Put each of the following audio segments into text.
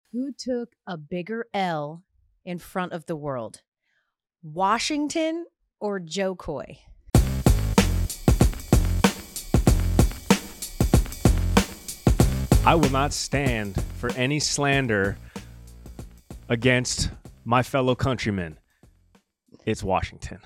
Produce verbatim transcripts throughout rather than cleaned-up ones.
Who took a bigger L in front of the world? Washington or Joe Coy? I will not stand for any slander against my fellow countrymen. It's Washington.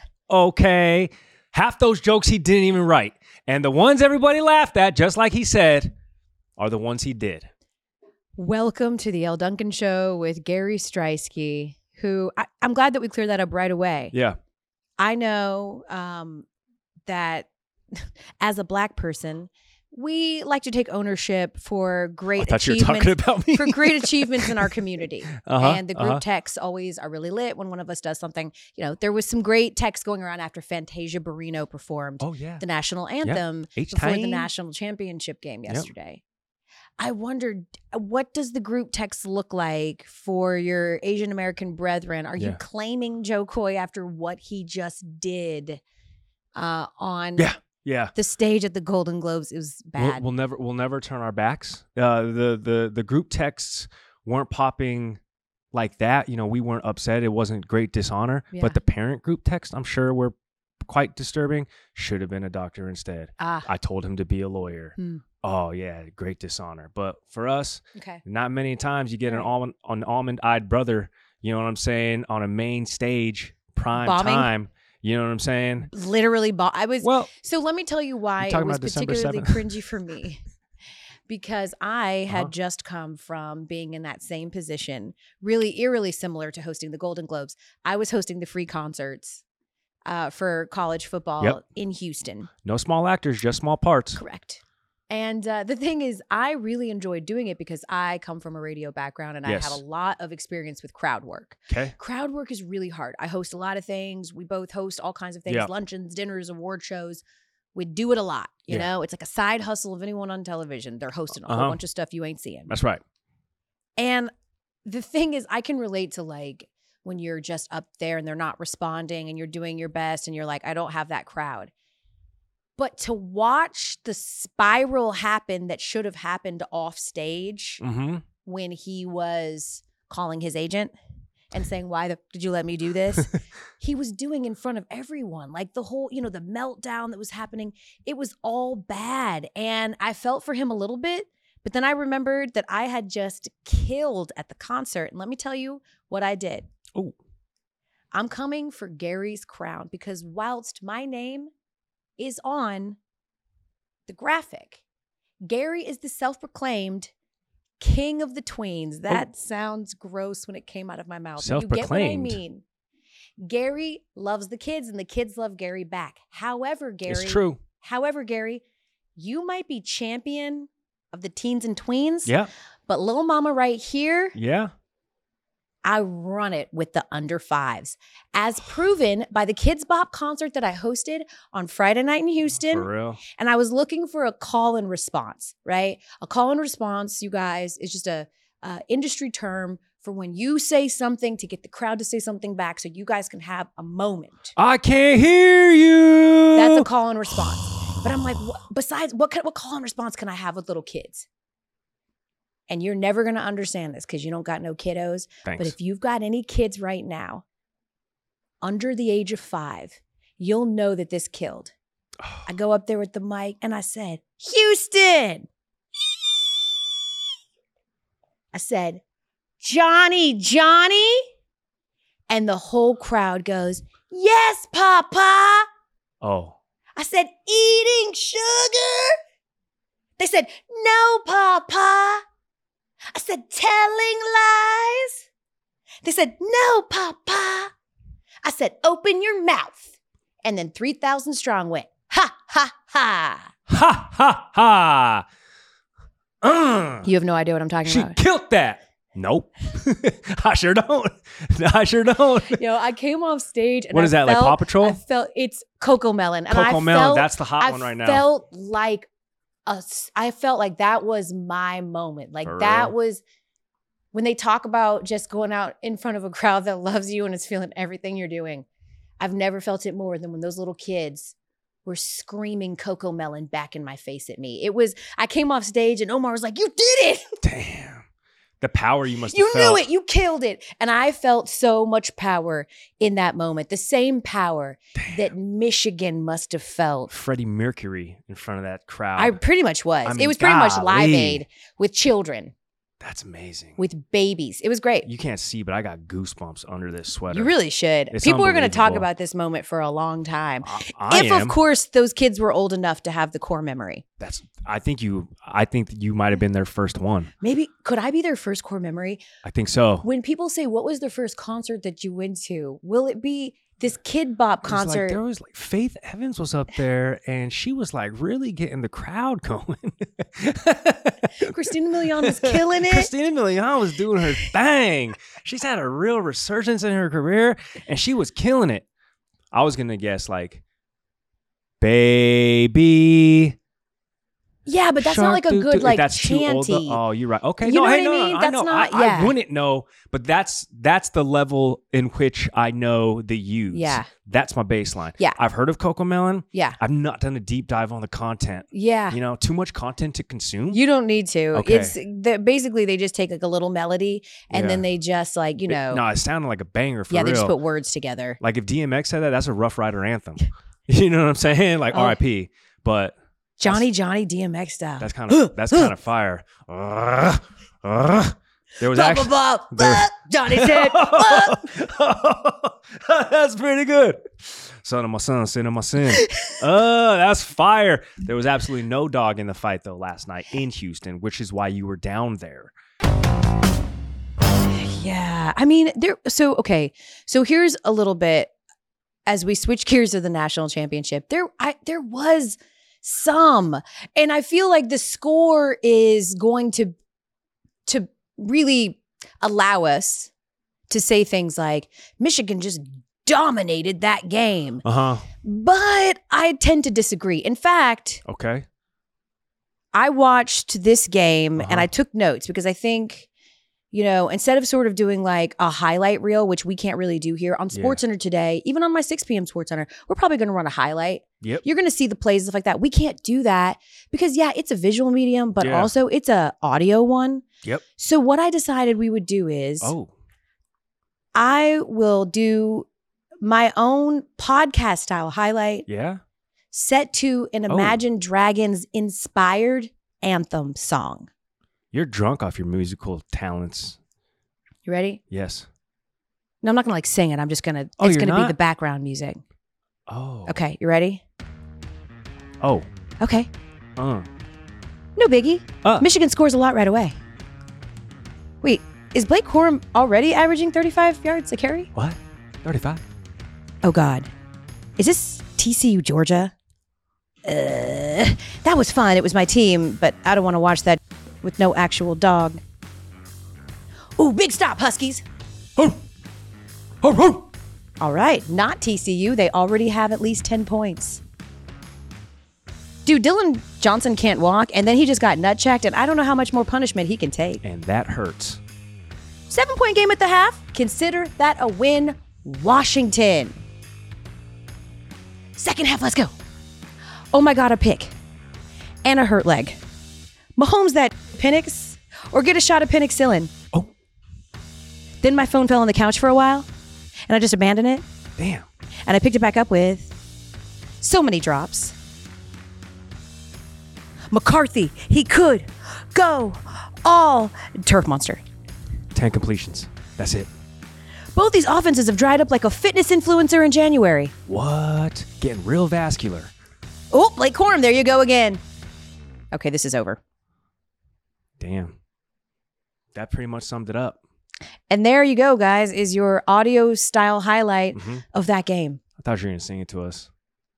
Okay. Half those jokes he didn't even write. And the ones everybody laughed at, just like he said, are the ones he did. Welcome to the Elle Duncan Show with Gary Striewski, who I, I'm glad that we cleared that up right away. Yeah. I know um, that as a Black person, we like to take ownership for great I thought you were achievements talking about me. for great achievements in our community. Uh-huh, and the group uh-huh. texts always are really lit when one of us does something. You know, there was some great texts going around after Fantasia Barrino performed Oh, yeah. the national anthem H before the time. national championship game Yep. yesterday. I wondered, what does the group text look like for your Asian American brethren? Are you Yeah. claiming Joe Coy after what he just did uh, on Yeah. Yeah. the stage at the Golden Globes? It was We'll, bad. we'll never we'll never turn our backs. Uh, the the the group texts weren't popping like that. You know, we weren't upset. It wasn't great dishonor. Yeah. But the parent group text, I'm sure, were quite disturbing. Should have been a doctor instead. ah, I told him to be a lawyer. Hmm. Oh yeah, great dishonor. But for us, okay. not many times you get an Right. almond an almond-eyed brother. You know what I'm saying? On a main stage, prime Bombing? time. You know what I'm saying? Literally, bo- I was. Well, So let me tell you why You it talking was about December particularly seventh? cringy for me. Because I had Uh-huh. just come from being in that same position, really eerily similar to hosting the Golden Globes. I was hosting the free concerts uh, for college football Yep. in Houston. no small actors, just small parts. Correct. And uh, the thing is, I really enjoyed doing it because I come from a radio background and Yes. I have a lot of experience with crowd work. Okay. Crowd work is really hard. I host a lot of things. We both host all kinds of things, Yeah. luncheons, dinners, award shows. We do it a lot. You Yeah. know, it's like a side hustle of anyone on television. They're hosting a Uh-huh. whole bunch of stuff you ain't seeing. That's right. And the thing is, I can relate to like when you're just up there and they're not responding and you're doing your best and you're like, I don't have that crowd. But to watch the spiral happen that should have happened off stage Mm-hmm. when he was calling his agent and saying, why the, did you let me do this? He was doing in front of everyone, like the whole, you know, the meltdown that was happening. It was all bad. And I felt for him a little bit, but then I remembered that I had just killed at the concert. And let me tell you what I did. Oh, I'm coming for Gary's crown because whilst my name is on the graphic, Gary is the self-proclaimed king of the tweens. That sounds gross when it came out of my mouth. but You get what I Self-proclaimed. mean. Gary loves the kids and the kids love Gary back. However, Gary, it's true. however, Gary, you might be champion of the teens and tweens, Yeah. but little mama right here, Yeah. I run it with the under fives, as proven by the Kids Bop concert that I hosted on Friday night in Houston. For real. And I was looking for a call and response, right? A call and response, you guys, is just a uh, industry term for when you say something to get the crowd to say something back so you guys can have a moment. I can't hear you. That's a call and response. But I'm like, wh- besides, what, can, what call and response can I have with little kids? And you're never going to understand this because you don't got no kiddos. Thanks. But if you've got any kids right now under the age of five, you'll know that this killed. I go up there with the mic and I said, Houston. I said, Johnny, Johnny. And the whole crowd goes, yes, Papa. oh. I said, eating sugar. They said, no, Papa. I said, telling lies. They said, no, Papa. I said, open your mouth. And then three thousand strong went, ha, ha, ha. Ha ha ha. Uh, You have no idea what I'm talking she about. killed that. Nope. I sure don't. I sure don't. You know, I came off stage and What I is that, like felt- Paw Patrol? I felt it's Coco Melon. And I Coco Melon, felt- that's the hot I one right now. felt like a, s- I felt like that was my moment. Like For that real? was when they talk about just going out in front of a crowd that loves you and is feeling everything you're doing. I've never felt it more than when those little kids were screaming Coco Melon back in my face at me. It was, I came off stage and Omar was like, you did it. Damn. The power you must have You felt. knew it. You killed it. And I felt so much power in that moment. The same power Damn. that Michigan must have felt. Freddie Mercury in front of that crowd. I pretty much was. I mean, it was pretty much Live golly. Aid with children, That's amazing. with babies. It was great. You can't see, but I got goosebumps under this sweater. You really should. It's People are going to talk unbelievable. about this moment for a long time. I, I if, am. of course, those kids were old enough to have the core memory. That's. I think you. I think that you might have been their first one. Maybe, could I be their first core memory? I think so. When people say, what was the first concert that you went to? Will it be this Kid Bop It was like- concert? there was like Faith Evans was up there, and she was like really getting the crowd going. Christina Milian was killing it. Christina Milian was doing her thing. She's had a real resurgence in her career, and she was killing it. I was gonna guess like, baby. Yeah, but that's not like a Shark doo good doo. like That's too old. chanty. Oh, you're right. Okay, You no, know hey, what I no, mean? no, I That's know. not- I, yeah. I wouldn't know, but that's that's the level in which I know the use. Yeah. That's my baseline. Yeah. I've heard of Coco Melon. Yeah. I've not done a deep dive on the content. Yeah. You know, too much content to consume. You don't need to. Okay. It's the, basically they just take like a little melody and Yeah. then they just like, you It- know, no, it sounded like a banger for yeah, real. they just put words together. Like if D M X said that, that's a Rough Rider anthem. You know what I'm saying? Like Oh. R I P. But Johnny, Johnny, D M X style. that's kind of that's kind of fire. Uh, uh, there was Blah, actually blah, blah, there- blah. Johnny said, blah. that's pretty good. Son of my son, sin of my sin. Uh, that's fire. There was absolutely no dog in the fight though last night in Houston, which is why you were down there. Yeah. I mean, there, so, okay. So here's a little bit as we switch gears to the national championship. There, I, there was some, and I feel like the score is going to, to really allow us to say things like Michigan just dominated that game. Uh huh. But I tend to disagree. In fact, Okay. I watched this game Uh-huh. and I took notes because I think, you know, instead of sort of doing like a highlight reel, which we can't really do here on Yeah. SportsCenter today, even on my six p.m. SportsCenter, we're probably going to run a highlight. Yep. You're going to see the plays, stuff like that. We can't do that because, yeah, it's a visual medium, but Yeah. also it's a audio one. Yep. So what I decided we would do is Oh. I will do my own podcast style highlight Yeah. set to an Oh. Imagine Dragons inspired anthem song. You're drunk off your musical talents. You ready? Yes. No, I'm not gonna like sing it. I'm just gonna. Oh, it's you're gonna be not? the background music. Oh. Okay, you ready? Oh. Okay, Uh. no biggie. Uh. Michigan scores a lot right away. Wait, is Blake Corum already averaging thirty-five yards a carry? What? thirty-five. Oh God, is this T C U Georgia? Uh, that was fun. It was my team, but I don't want to watch that with no actual dog. Ooh, big stop, Huskies. Oh. Oh. Oh. All right, not T C U. They already have at least ten points. Dude, Dylan Johnson can't walk, and then he just got nut checked, and I don't know how much more punishment he can take. And that hurts. Seven point game at the half. Consider that a win, Washington. Second half, let's go. Oh my God, a pick. And a hurt leg. Mahomes that Penix, or get a shot of penicillin. Oh. Then my phone fell on the couch for a while, and I just abandoned it. Damn. And I picked it back up with so many drops. McCarthy, he could go all turf monster. ten completions. That's it. Both these offenses have dried up like a fitness influencer in January. What? Getting real vascular. Oh, Blake Corum, there you go again. Okay, this is over. Damn. That pretty much summed it up. And there you go, guys, is your audio style highlight Mm-hmm. of that game. I thought you were going to sing it to us.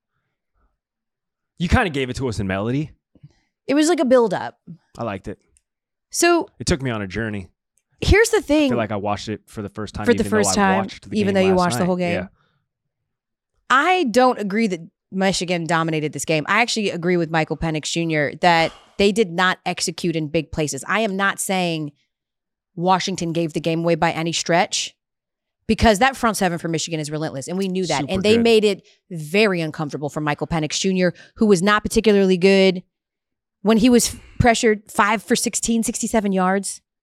You kind of gave it to us in melody. It was like a build up. I liked it. So It took me on a journey. here's the I thing. feel like I watched it for the first time. For the even though first I time, watched the even game though you last watched the night. whole game. Yeah. I don't agree that Michigan dominated this game. I actually agree with Michael Penix Junior that they did not execute in big places. I am not saying Washington gave the game away by any stretch, because that front seven for Michigan is relentless, and we knew that. Super and they good. made it very uncomfortable for Michael Penix Junior, who was not particularly good when he was pressured five for sixteen, sixty-seven yards.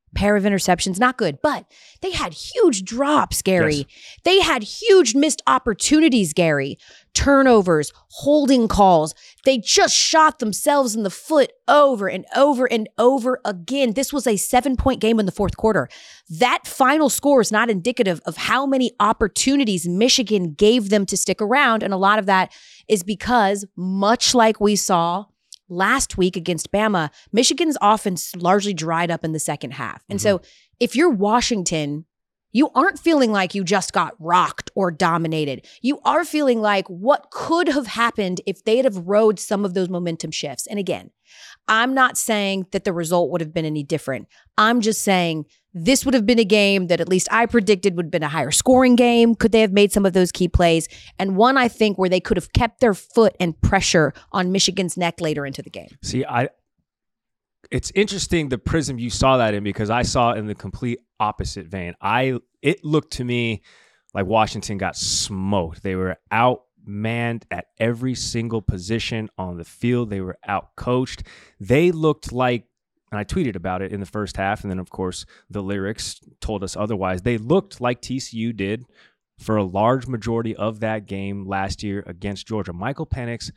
pair of interceptions, not good, but they had huge drops, Gary. Yes. They had huge missed opportunities, Gary. Turnovers, holding calls. They just shot themselves in the foot over and over and over again. This was a seven-point game in the fourth quarter. That final score is not indicative of how many opportunities Michigan gave them to stick around, and a lot of that is because, much like we saw last week against Bama, Michigan's offense largely dried up in the second half. And mm-hmm. so if you're Washington, you aren't feeling like you just got rocked or dominated. You are feeling like what could have happened if they'd have rode some of those momentum shifts. And again, I'm not saying that the result would have been any different. I'm just saying this would have been a game that at least I predicted would have been a higher scoring game. Could they have made some of those key plays? And one, I think, where they could have kept their foot and pressure on Michigan's neck later into the game. See, I it's interesting the prism you saw that in, because I saw it in the complete opposite vein. I it looked to me like Washington got smoked. They were outmanned at every single position on the field. They were outcoached. They looked like, and I tweeted about it in the first half, and then, of course, the lyrics told us otherwise. They looked like T C U did for a large majority of that game last year against Georgia. Michael Penix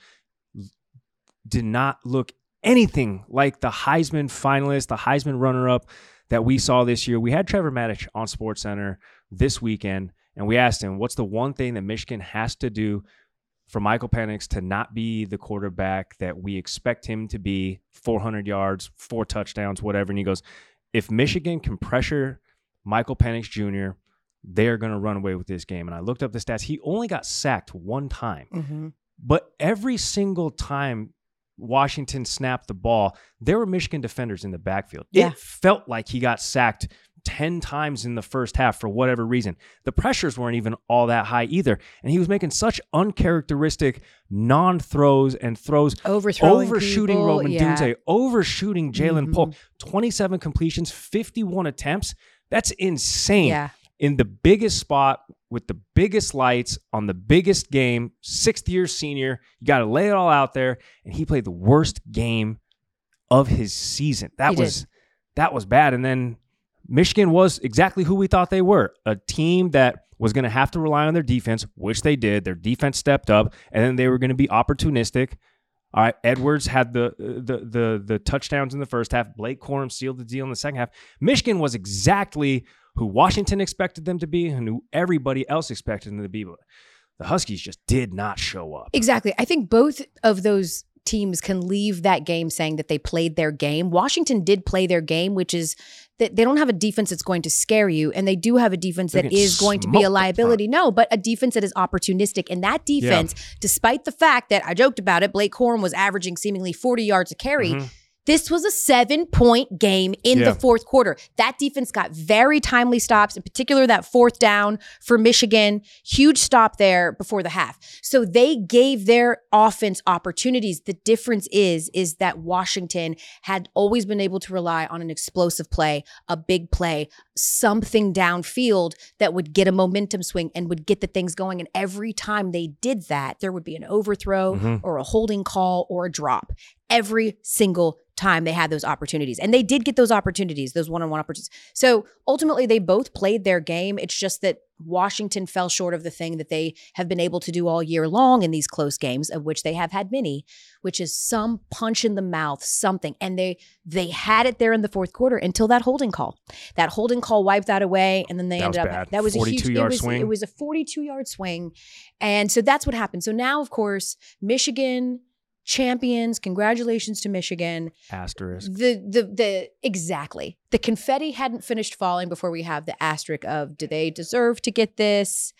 did not look anything like the Heisman finalist, the Heisman runner-up that we saw this year. We had Trevor Maddich on SportsCenter this weekend, and we asked him, what's the one thing that Michigan has to do for Michael Penix to not be the quarterback that we expect him to be, four hundred yards, four touchdowns, whatever. And he goes, if Michigan can pressure Michael Penix Junior, they're going to run away with this game. And I looked up the stats. He only got sacked one time. Mm-hmm. But every single time Washington snapped the ball, there were Michigan defenders in the backfield. Yeah. It felt like he got sacked ten times in the first half for whatever reason. The pressures weren't even all that high either. And he was making such uncharacteristic non-throws and throws. Overthrowing Overshooting people, Roman yeah. Dunze. Overshooting Jalen mm-hmm. Polk. twenty-seven completions, fifty-one attempts. That's insane. Yeah. In the biggest spot with the biggest lights on the biggest game, sixth-year senior. You got to lay it all out there. And he played the worst game of his season. That he was did. that was bad. And then Michigan was exactly who we thought they were, a team that was going to have to rely on their defense, which they did. Their defense stepped up, and then they were going to be opportunistic. All right, Edwards had the the the the touchdowns in the first half. Blake Corum sealed the deal in the second half. Michigan was exactly who Washington expected them to be and who everybody else expected them to be. But the Huskies just did not show up. Exactly. I think both of those teams can leave that game saying that they played their game. Washington did play their game, which is that they don't have a defense that's going to scare you, and they do have a defense They're that is going to be a liability. No, but a defense that is opportunistic. And that defense, yeah. despite the fact that I joked about it, Blake Corum was averaging seemingly forty yards a carry, mm-hmm. this was a seven-point game in yeah. the fourth quarter. That defense got very timely stops, in particular that fourth down for Michigan. Huge stop there before the half. So they gave their offense opportunities. The difference is, is that Washington had always been able to rely on an explosive play, a big play, something downfield that would get a momentum swing and would get the things going. And every time they did that, there would be an overthrow mm-hmm. or a holding call or a drop. Every single time they had those opportunities. And they did get those opportunities, those one-on-one opportunities. So ultimately, they both played their game. It's just that Washington fell short of the thing that they have been able to do all year long in these close games, of which they have had many, which is some punch in the mouth, something. And they they had it there in the fourth quarter until that holding call. That holding call wiped that away, and then they that ended was up bad. that was a huge yard it was, swing. It was a forty-two yard swing. And so that's what happened. So now, of course, Michigan champions, congratulations to Michigan. Asterisk. The the the exactly. The confetti hadn't finished falling before we have the asterisk of, do they deserve to get this?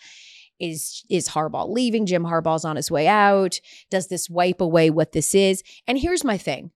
Is is Harbaugh leaving? Jim Harbaugh's on his way out. Does this wipe away what this is? And here's my thing.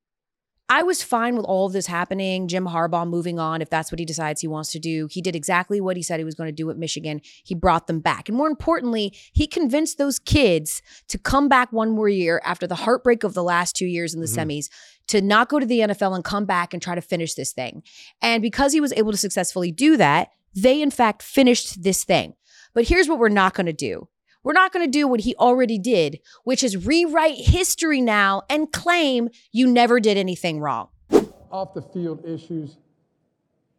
I was fine with all of this happening. Jim Harbaugh moving on, if that's what he decides he wants to do. He did exactly what he said he was going to do at Michigan. He brought them back. And more importantly, he convinced those kids to come back one more year after the heartbreak of the last two years in the mm-hmm. semis, to not go to the N F L and come back and try to finish this thing. And because he was able to successfully do that, they in fact finished this thing. But here's what we're not going to do. We're not going to do what he already did, which is rewrite history now and claim you never did anything wrong. Off the field issues,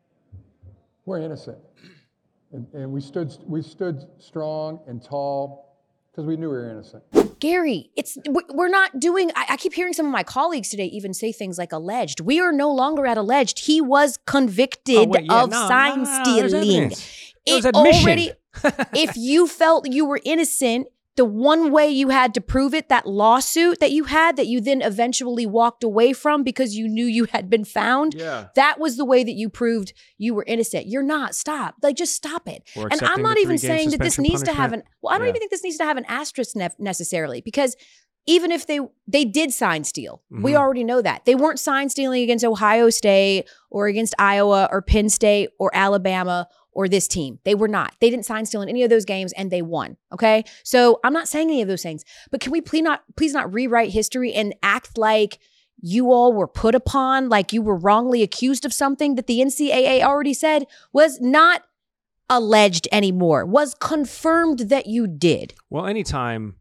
We're innocent. And, and we stood we stood strong and tall because we knew we were innocent. Gary, it's we're not doing, I, I keep hearing some of my colleagues today even say things like alleged. We are no longer at alleged. He was convicted Oh, wait, yeah, of no, sign no, no, there's stealing. evidence. There's It admission. already, if you felt you were innocent, the one way you had to prove it, that lawsuit that you had that you then eventually walked away from because you knew you had been found, Yeah. that was the way that you proved you were innocent. You're not. Stop. Like, just stop it. Or And I'm accepting not the even three-game saying that this suspension needs to have an, punishment. well, I don't Yeah. even think this needs to have an asterisk ne- necessarily, because even if they they did sign steal, we Mhm. already know that. They weren't sign stealing against Ohio State or against Iowa or Penn State or Alabama or this team. They were not. They didn't sign steal in any of those games and they won. Okay. So I'm not saying any of those things, but can we please not please not rewrite history and act like you all were put upon, like you were wrongly accused of something that the N C double A already said was not alleged anymore, was confirmed that you did. Well, anytime,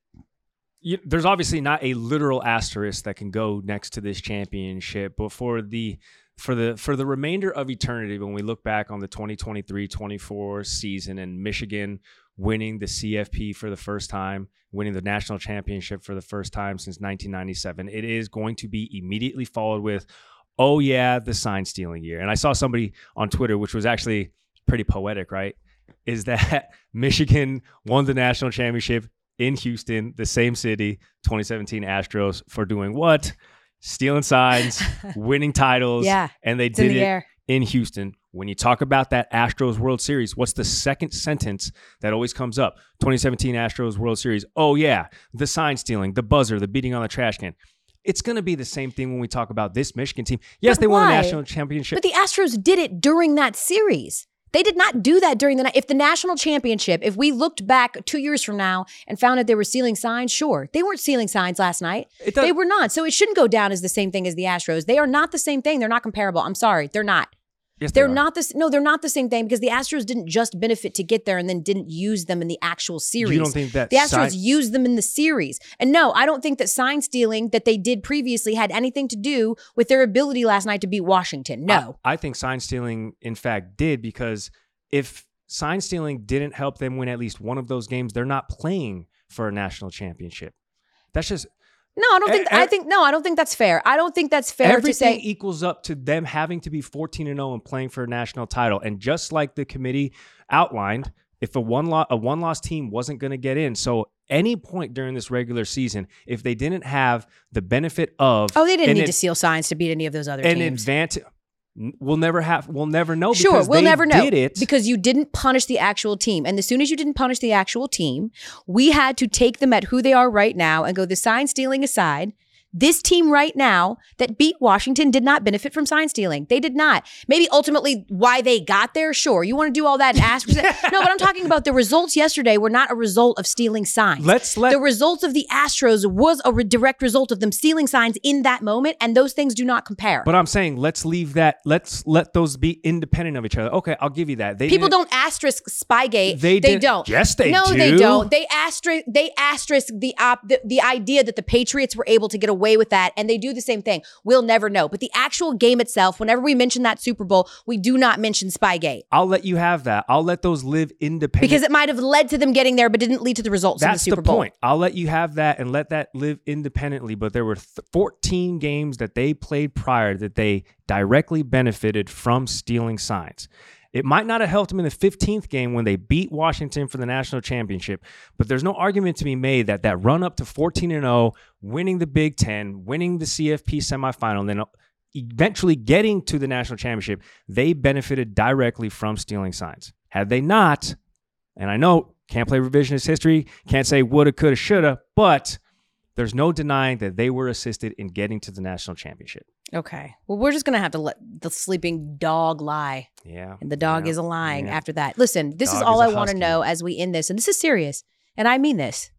you, there's obviously not a literal asterisk that can go next to this championship, but for the for the for the remainder of eternity, when we look back on the twenty twenty-three twenty-four season and Michigan winning the C F P for the first time, winning the national championship for the first time since nineteen ninety-seven, it is going to be immediately followed with, oh yeah, the sign stealing year. And I saw somebody on Twitter, which was actually pretty poetic, right? Is that Michigan won the national championship in Houston, the same city, twenty seventeen Astros, for doing what? Stealing signs, winning titles, Yeah, and they It's in did the it air. in Houston. When you talk about that Astros World Series, what's the second sentence that always comes up? twenty seventeen Astros World Series. Oh yeah, the sign stealing, the buzzer, the beating on the trash can. It's going to be the same thing when we talk about this Michigan team. Yes, But they won the why? national championship. But the Astros did it during that series. They did not do that during the night. If the national championship, if we looked back two years from now and found out they were stealing signs, sure. They weren't stealing signs last night. It does- They were not. So it shouldn't go down as the same thing as the Astros. They are not the same thing. They're not comparable. I'm sorry. They're not. Yes, they They're are. not this. No, they're not the same thing because the Astros didn't just benefit to get there and then didn't use them in the actual series. You don't think that the Astros sign- used them in the series? And no, I don't think that sign stealing that they did previously had anything to do with their ability last night to beat Washington. No. I, I think sign stealing, in fact, did, because if sign stealing didn't help them win at least one of those games, they're not playing for a national championship. That's just No, I don't think. E- I e- think no, I don't think that's fair. I don't think that's fair everything to say. equals up to them having to be fourteen and oh and playing for a national title. And just like the committee outlined, if a one lo- a one loss team wasn't going to get in, so any point during this regular season, if they didn't have the benefit of Oh, they didn't an need ad- to steal signs to beat any of those other an teams. advantage, we'll never have, we'll never know. Sure, because we'll they never know did it. because you didn't punish the actual team. And as soon as you didn't punish the actual team, we had to take them at who they are right now and go, the sign stealing aside, this team right now that beat Washington did not benefit from sign stealing. They did not. Maybe ultimately why they got there, sure. You want to do all that and ask? No, but I'm talking about the results yesterday were not a result of stealing signs. Let's let the results of the Astros was a re- direct result of them stealing signs in that moment, and those things do not compare. But I'm saying let's leave that. Let's let those be independent of each other. Okay, I'll give you that. They People didn't- don't asterisk Spygate. They They, didn't- don't. Yes, they no, do. they don't. They asterisk. They asterisk the op. The, the idea that the Patriots were able to get away with that, and they do the same thing. We'll never know. But the actual game itself, whenever we mention that Super Bowl, we do not mention Spygate I'll let you have that. I'll let those live independent. because it might have led to them getting there, but didn't lead to the results That's in the Super the Bowl. point. I'll let you have that and let that live independently. But there were th- fourteen games that they played prior that they directly benefited from stealing signs. It might not have helped them in the fifteenth game when they beat Washington for the national championship, but there's no argument to be made that that run up to fourteen and oh, winning the Big Ten, winning the C F P semifinal, and then eventually getting to the national championship, they benefited directly from stealing signs. Had they not, and I know can't play revisionist history, can't say woulda, coulda, shoulda, but there's no denying that they were assisted in getting to the national championship. Okay. Well, we're just going to have to let the sleeping dog lie. Yeah. And the dog yeah, is lying yeah. after that. Listen, this is Dog all is I a want to husky. know as we end this. And this is serious. And I mean this.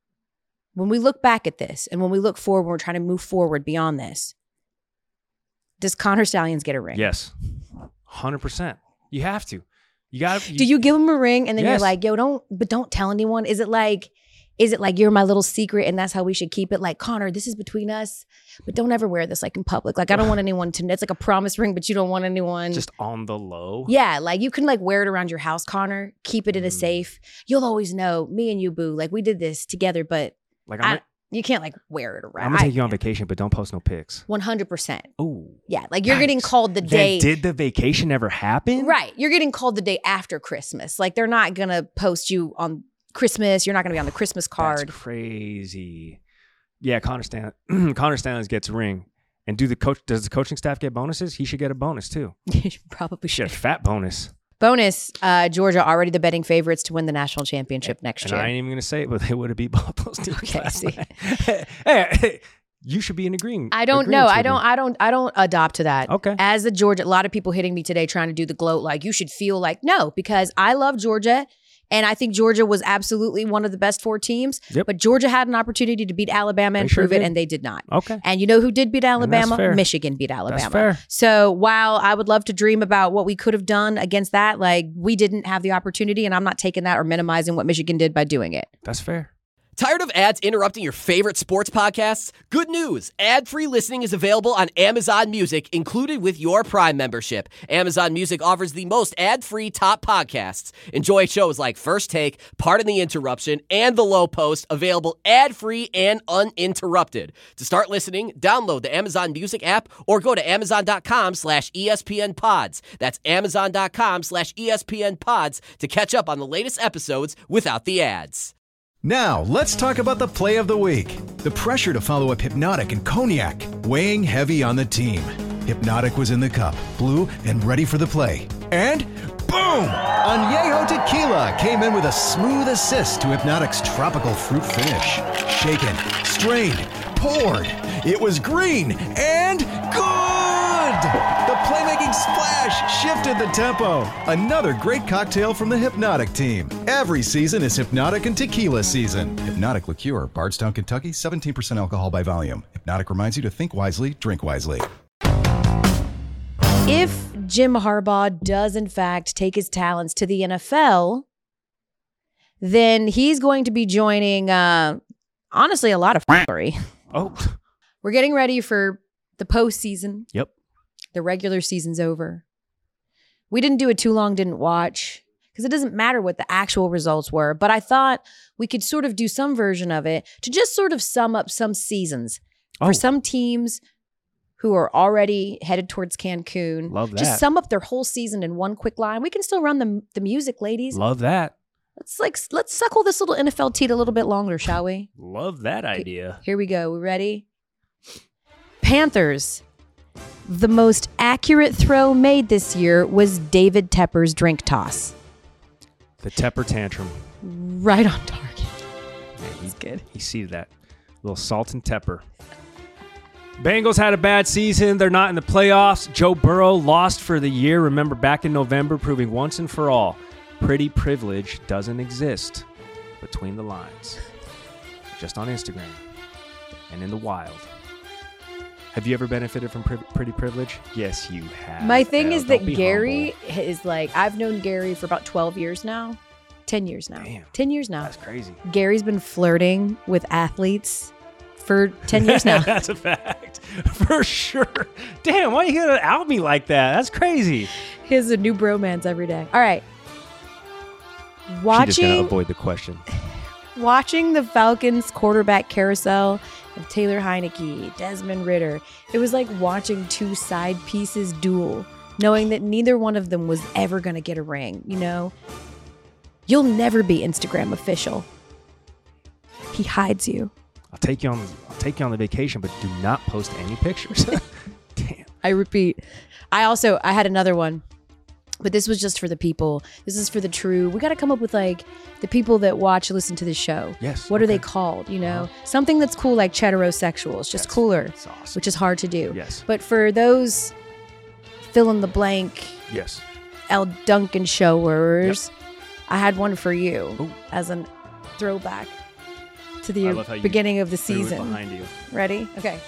When we look back at this and when we look forward, when we're trying to move forward beyond this, does Connor Stallions get a ring? Yes. one hundred percent. You have to. You got to. Do you give him a ring and then Yes. you're like, yo, don't, but don't tell anyone? Is it like, Is it like you're my little secret and that's how we should keep it? Like, Connor, this is between us, but don't ever wear this like in public. Like, I don't want anyone to, it's like a promise ring, but you don't want anyone. Just on the low. Yeah, like you can like wear it around your house, Connor. Keep it in a safe. You'll always know, me and you, boo, like we did this together, but Like I, I'm, you can't like wear it around. I'm gonna take you on vacation, but don't post no pics. one hundred percent. Oh. Yeah, like you're getting called the Then day. did the vacation ever happen? Right. You're getting called the day after Christmas. Like they're not going to post you on Christmas. You're not going to be on the Christmas card. That's crazy. Yeah, Connor Stan Connor Stanley gets a ring. And do the coach does the coaching staff get bonuses? He should get a bonus too. You probably Should should. get a fat bonus. Bonus, uh, Georgia already the betting favorites to win the national championship next And year. I ain't even gonna say it, but they would have beat both those teams Okay, last see. night. hey, hey, you should be in agreeing. I don't know. I don't. I don't. I don't adopt to that. Okay. As a Georgia, a lot of people hitting me today trying to do the gloat. Like you should feel like no, because I love Georgia, and I think Georgia was absolutely one of the best four teams. Yep. But Georgia had an opportunity to beat Alabama and They sure prove it, did. and they did not. Okay. And you know who did beat Alabama? fair. Michigan beat Alabama. That's fair. So while I would love to dream about what we could have done against that, like we didn't have the opportunity, and I'm not taking that or minimizing what Michigan did by doing it. That's fair. Tired of ads interrupting your favorite sports podcasts? Good news. Ad-free listening is available on Amazon Music, included with your Prime membership. Amazon Music offers the most ad-free top podcasts. Enjoy shows like First Take, Pardon the Interruption, and The Low Post, available ad-free and uninterrupted. To start listening, download the Amazon Music app or go to amazon.com slash ESPN pods. That's amazon.com slash ESPN pods to catch up on the latest episodes without the ads. Now, let's talk about the play of the week. The pressure to follow up Hypnotic and Cognac, weighing heavy on the team. Hypnotic was in the cup, blue, and ready for the play. And boom! Añejo Tequila came in with a smooth assist to Hypnotic's tropical fruit finish. Shaken, strained, poured. It was green and good! The playmaking splash shifted the tempo. Another great cocktail from the Hypnotic team. Every season is Hypnotic and Tequila season. Hypnotic Liqueur, Bardstown, Kentucky, seventeen percent alcohol by volume. Hypnotic reminds you to think wisely, drink wisely. If Jim Harbaugh does in fact take his talents to the N F L, then he's going to be joining, uh, honestly, a lot of f***ery. Oh. We're getting ready for the postseason. Yep. The regular season's over. We didn't do it too long, didn't watch, because it doesn't matter what the actual results were. But I thought we could sort of do some version of it to just sort of sum up some seasons Oh. for some teams who are already headed towards Cancun. Love that. Just sum up their whole season in one quick line. We can still run the, the music, ladies. Love that. Let's like let's suckle this little N F L teat a little bit longer, shall we? Love that idea. Here we go. We ready? Panthers. The most accurate throw made this year was David Tepper's drink toss. The Tepper tantrum. Right on target. Man, he, That's good. He seeded that. Little salt and pepper. Bengals had a bad season. They're not in the playoffs. Joe Burrow lost for the year. Remember back in November, proving once and for all, pretty privilege doesn't exist between the lines. Just on Instagram and in the wild. Have you ever benefited from pri- pretty privilege? Yes, you have. My thing Elle. is that Don't be Gary humble. is like, I've known Gary for about twelve years now. ten years now. Damn. ten years now. That's crazy. Gary's been flirting with athletes for ten years now. That's a fact. For sure. Damn, why are you going to out me like that? That's crazy. He has a new bromance every day. All right. She's just going to Watching avoid the question. watching the Falcons quarterback carousel of Taylor Heineke, Desmond Ritter, it was like watching two side pieces duel, knowing that neither one of them was ever going to get a ring, you know? You'll never be Instagram official. He hides you. I'll take you on I'll take you on the vacation, but do not post any pictures. Damn. I repeat. I also, I had another one, but this was just for the people. This is for the true. We got to come up with like the people that watch, listen to this show. Yes, What are they okay. called? You know, Uh-huh. something that's cool like cheterosexuals, just Yes, cooler, that's awesome. which is hard to do. Yes. But for those fill in the blank Yes. L. Duncan showers, I had one for you Ooh. as a throwback to I the love how you beginning of the threw it season. behind you. Ready? Okay.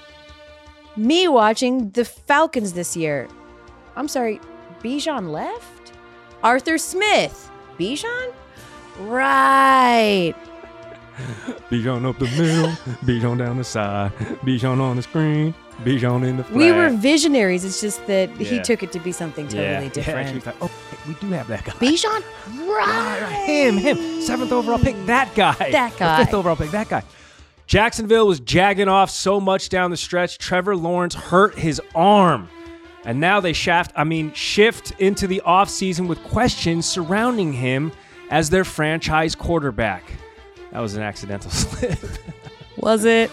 Me watching the Falcons this year. I'm sorry, Bijan left? Arthur Smith. Bijan? Right. Bijan up the middle, Bijan down the side, Bijan on the screen, Bijan in the flat. We were visionaries. It's just that he Yeah. took it to be something totally yeah. different. Yeah, she was like, oh, we do have that guy. Bijan? Right, Right. him, him. Seventh overall pick, that guy. That Or guy. Fifth overall pick, that guy. Jacksonville was jagging off so much down the stretch. Trevor Lawrence hurt his arm. And now they shaft, I mean, shift into the offseason with questions surrounding him as their franchise quarterback. That was an accidental slip. Was it?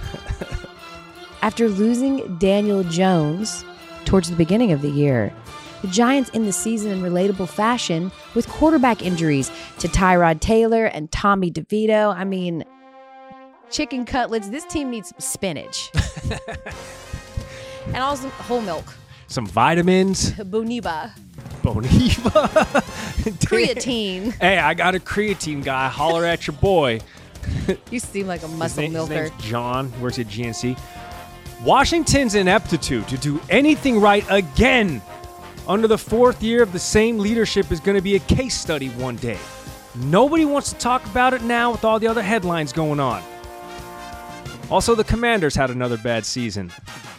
After losing Daniel Jones towards the beginning of the year, the Giants end the season in relatable fashion with quarterback injuries to Tyrod Taylor and Tommy DeVito. I mean, chicken cutlets. This team needs some spinach. And also whole milk. Some vitamins. Boniva. Boniva. Creatine. Hey, I got a creatine guy. Holler at your boy. You seem like a His, muscle name, his milker. name's John. Works at G N C. Washington's ineptitude to do anything right again under the fourth year of the same leadership is going to be a case study one day. Nobody wants to talk about it now with all the other headlines going on. Also, the Commanders had another bad season.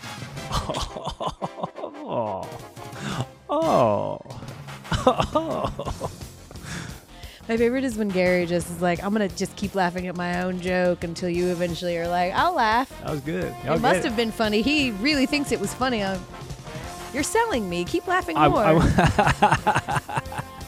Oh. Oh. Oh. My favorite is when Gary just is like, I'm going to just keep laughing at my own joke until you eventually are like, I'll laugh. That was good. Y'all It must get have been funny. He really thinks it was funny. I'm, You're selling me. Keep laughing I- more. I-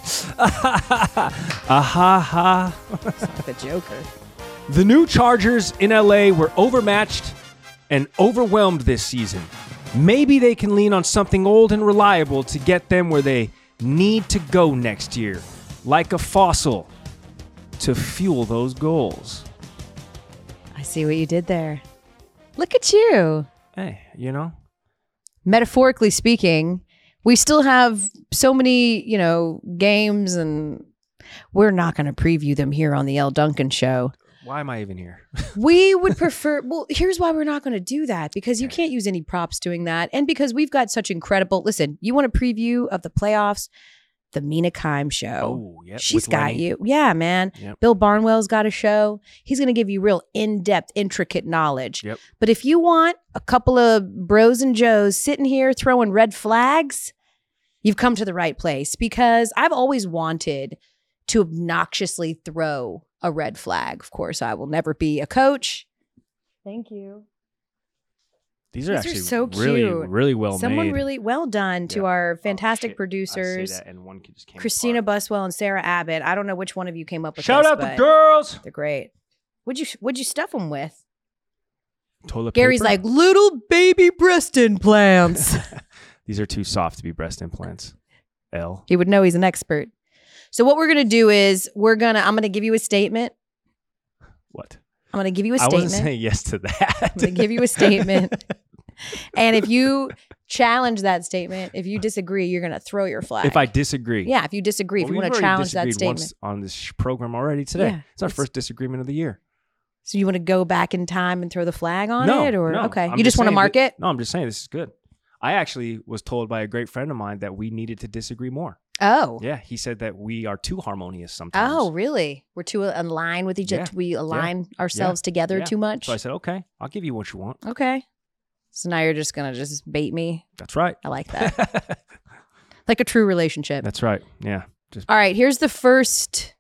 Aha ha. the Joker. The new Chargers in L A were overmatched and overwhelmed this season. Maybe they can lean on something old and reliable to get them where they need to go next year, like a fossil, to fuel those goals. I see what you did there. Look at you. Hey, you know? Metaphorically speaking, we still have so many, you know, games, and we're not going to preview them here on the Elle Duncan Show. Why am I even here? We would prefer, well, here's why we're not going to do that, because you can't use any props doing that. And because we've got such incredible, listen, you want a preview of the playoffs? The Mina Kimes Show. Oh, yep. She's with got Lenny. you. Yeah, man. Yep. Bill Barnwell's got a show. He's going to give you real in-depth, intricate knowledge. Yep. But if you want a couple of bros and joes sitting here throwing red flags, you've come to the right place, because I've always wanted to obnoxiously throw a red flag. Of course, I will never be a coach. Thank you. These are These are actually so really, cute. really well Someone made. really well done to Yeah. our Oh, fantastic shit. I producers, say that and one kid just came Christina apart. Buswell and Sarah Abbott. I don't know which one of you came up with Shout this, out the but girls. they're great. What'd you What'd you stuff them with? Toilet Gary's paper? like, little baby breast implants. These are too soft to be breast implants. L. He would know, he's an expert. So what we're gonna do is we're gonna I'm gonna give you a statement. What? I'm gonna give you a I statement. wasn't saying yes to that. I'm gonna give you a statement. And if you challenge that statement, if you disagree, you're gonna throw your flag. If I disagree. yeah, if you disagree, Well, if you we've want to already challenge that disagreed statement, once on this sh- program already today. Yeah, it's our it's- first disagreement of the year. so you want to go back in time and throw the flag on no, it, or no, okay, I'm you just want to saying mark that- it? No, I'm just saying this is good. I actually was told by a great friend of mine that we needed to disagree more. Oh, Yeah, he said that we are too harmonious sometimes. oh, really? We're too in line with each other. Yeah. We align ourselves together Yeah. too much. So I said, okay, I'll give you what you want. Okay. So now you're just gonna just bait me. That's right. I like that. Like a true relationship. That's right. Yeah. Just All right, here's the first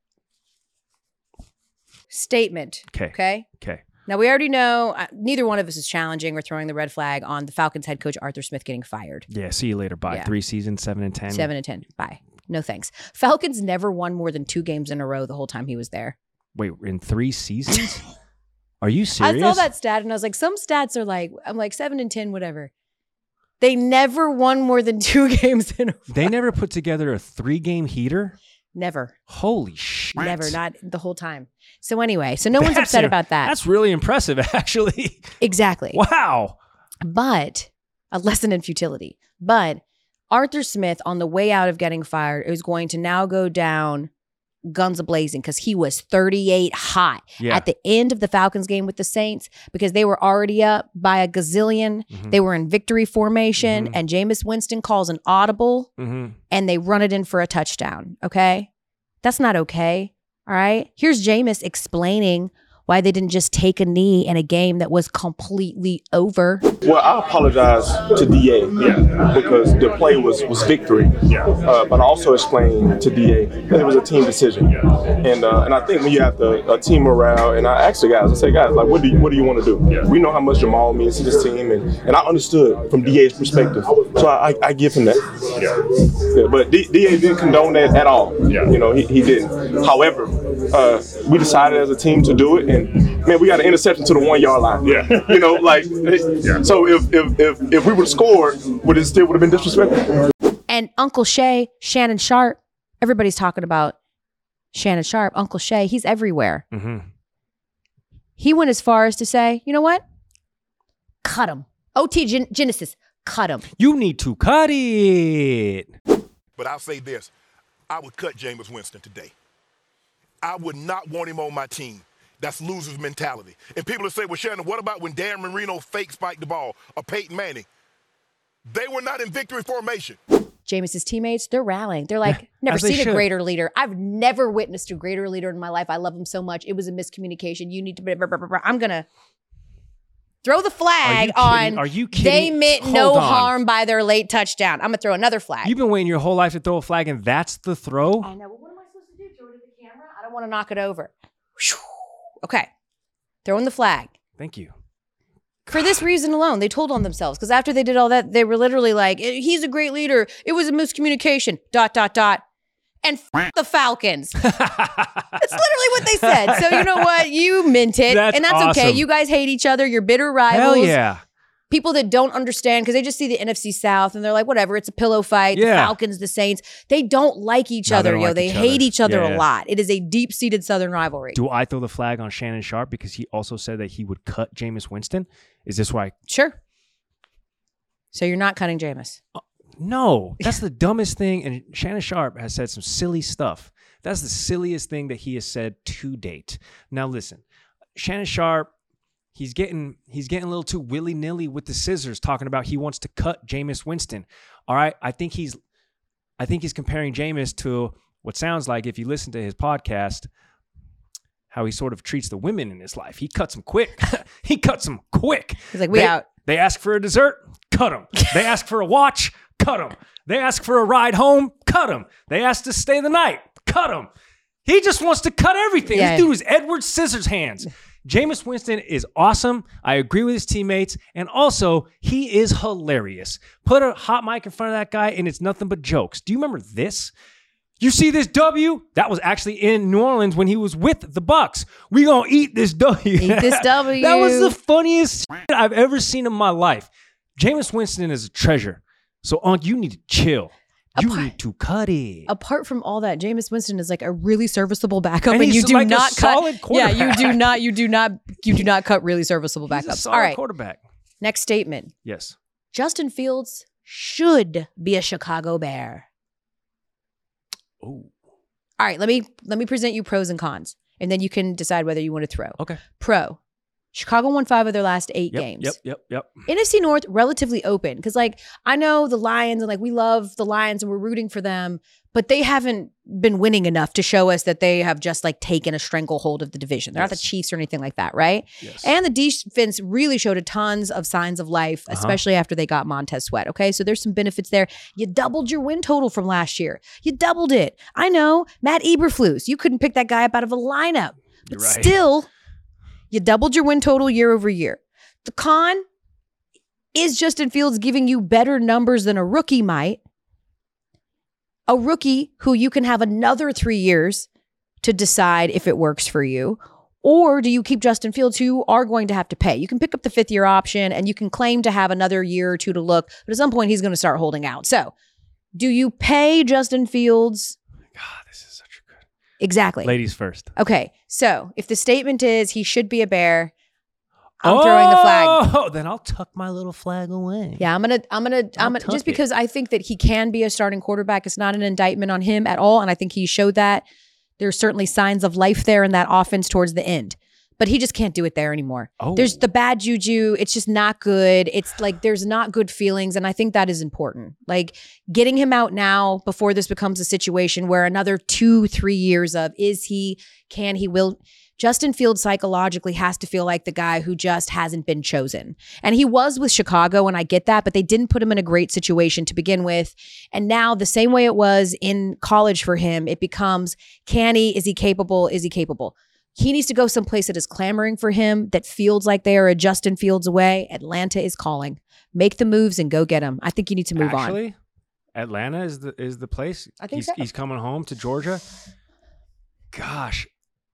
statement. okay. Okay. Okay. Now we already know uh, neither one of us is challenging or throwing the red flag on the Falcons head coach Arthur Smith getting fired. Yeah. See you later. Bye. Yeah. Three seasons, seven and ten. Seven and ten. Bye. No thanks. Falcons never won more than two games in a row the whole time he was there. Wait, in three seasons? Are you serious? I saw that stat and I was like, some stats are like, I'm like seven and ten, whatever. They never won more than two games in a row. They never put together a three-game heater. Never. Holy shit! Never. Not the whole time. So anyway, so no one's That's upset a- about that. That's really impressive, actually. Exactly. Wow. But a lesson in futility. But Arthur Smith, on the way out of getting fired, is going to now go down guns a-blazing because he was thirty-eight hot Yeah. at the end of the Falcons game with the Saints because they were already up by a gazillion. Mhm. They were in victory formation, Mhm. and Jameis Winston calls an audible, Mm-hmm. and they run it in for a touchdown. Okay? That's not okay. All right? Here's Jameis explaining why they didn't just take a knee in a game that was completely over. Well, I apologize to D A yeah. because the play was, was victory. Yeah. Uh, but I also explained to D A that it was a team decision. Yeah. And uh, and I think when you have the a team morale, and I asked the guys, I say, guys, like, what do you, what do you want to do? Yeah. We know how much Jamal means to this team, and, and I understood from D A's perspective. So I, I, I give him that. Yeah. Yeah, but D, D A didn't condone that at all. Yeah. You know, he, he didn't. However, uh, we decided as a team to do it, and man, we got an interception to the one yard line. Yeah. You know, like, yeah. so if, if if if we would have scored, would it still would have been disrespectful? And Uncle Shay, Shannon Sharpe, everybody's talking about Shannon Sharpe. Uncle Shay, he's everywhere. Mm-hmm. He went as far as to say, you know what? Cut him. O T Gen- Genesis, cut him. You need to cut it. But I'll say this. I would cut Jameis Winston today. I would not want him on my team. That's loser's mentality. And people will say, well, Shannon, what about when Dan Marino fake spiked the ball or Peyton Manning? They were not in victory formation. Jameis's teammates, they're rallying. They're like, never seen a greater leader. I've never witnessed a greater leader in my life. I love him so much. It was a miscommunication. You need to, blah, blah, blah, blah. I'm going to throw the flag Are you on Are you kidding? They meant Hold no on. harm by their late touchdown. I'm going to throw another flag. You've been waiting your whole life to throw a flag, and that's the throw? I know. Well, what am I supposed to do? Throw it to the camera? I don't want to knock it over. Okay. Throwing the flag. Thank you. For this reason alone, they told on themselves. Because after they did all that, they were literally like, he's a great leader. It was a miscommunication. Dot, dot, dot. And f- the Falcons. That's literally what they said. So you know what? You meant it. That's and that's awesome. okay. You guys hate each other. You're bitter rivals. Hell yeah. People that don't understand, because they just see the N F C South and they're like, whatever, it's a pillow fight. Yeah. The Falcons, the Saints. They don't like each No, they other, don't yo. like they each hate other. each other Yeah, a yeah. lot. It is a deep-seated Southern rivalry. Do I throw the flag on Shannon Sharpe because he also said that he would cut Jameis Winston? Is this why? Sure. So you're not cutting Jameis. No, that's the dumbest thing. And Shannon Sharpe has said some silly stuff. That's the silliest thing that he has said to date. Now listen, Shannon Sharpe, he's getting he's getting a little too willy-nilly with the scissors, talking about he wants to cut Jameis Winston. All right, I think he's I think he's comparing Jameis to what sounds like, if you listen to his podcast, how he sort of treats the women in his life. He cuts them quick. he cuts them quick. He's like, we they, out. They ask for a dessert, cut them. They ask for a watch, cut them. They ask for a ride home, cut them. They ask to stay the night, cut them. He just wants to cut everything. Yeah. This dude is Edward Scissorhands. Jameis Winston is awesome. I agree with his teammates. And also, he is hilarious. Put a hot mic in front of that guy, and it's nothing but jokes. Do you remember this? You see this W? That was actually in New Orleans when he was with the Bucks. We gonna eat this W. Eat this W. That was the funniest shit I've ever seen in my life. Jameis Winston is a treasure. So, Unc, you need to chill. You Apart- need to cut it. Apart from all that, Jameis Winston is like a really serviceable backup, And and, he's you do like a not solid cut. Yeah, you quarterback. do not. You do not. You do not cut really serviceable He's a backups. solid All right. quarterback. Next statement. Yes. Justin Fields should be a Chicago Bear. Oh. All right. Let me let me present you pros and cons, and then you can decide whether you want to throw. Okay. Pro. Chicago won five of their last eight Yep, games. Yep, yep, yep. N F C North, relatively open. Because, like, I know the Lions, and, like, we love the Lions, and we're rooting for them. But they haven't been winning enough to show us that they have just, like, taken a stranglehold of the division. They're Yes. not the Chiefs or anything like that, right? Yes. And the defense really showed a tons of signs of life, Uh-huh. especially after they got Montez Sweat, okay? So there's some benefits there. You doubled your win total from last year. You doubled it. I know, Matt Eberflus. You couldn't pick that guy up out of a lineup. But You're right. still, you doubled your win total year over year. The con is Justin Fields giving you better numbers than a rookie might. A rookie who you can have another three years to decide if it works for you. Or do you keep Justin Fields, who you are going to have to pay? You can pick up the fifth year option and you can claim to have another year or two to look, but at some point he's going to start holding out. So do you pay Justin Fields? God, this is such a good. Exactly. Ladies first. Okay, so if the statement is he should be a Bear, I'm throwing the flag. Oh, then I'll tuck my little flag away. Yeah, I'm gonna, I'm gonna, I'll I'm gonna, tuck just it. because I think that he can be a starting quarterback. It's not an indictment on him at all, and I think he showed that. There's certainly signs of life there in that offense towards the end, but he just can't do it there anymore. Oh. There's the bad juju. It's just not good. It's like there's not good feelings, and I think that is important. Like getting him out now before this becomes a situation where another two, three years of is he, can he, will. Justin Fields psychologically has to feel like the guy who just hasn't been chosen. And he was with Chicago, and I get that, but they didn't put him in a great situation to begin with. And now the same way it was in college for him, it becomes, can he, is he capable, is he capable? He needs to go someplace that is clamoring for him, that feels like they are a Justin Fields away. Atlanta is calling. Make the moves and go get him. I think you need to move Actually, on. Atlanta is the is the place. I think he's, so. He's coming home to Georgia. Gosh.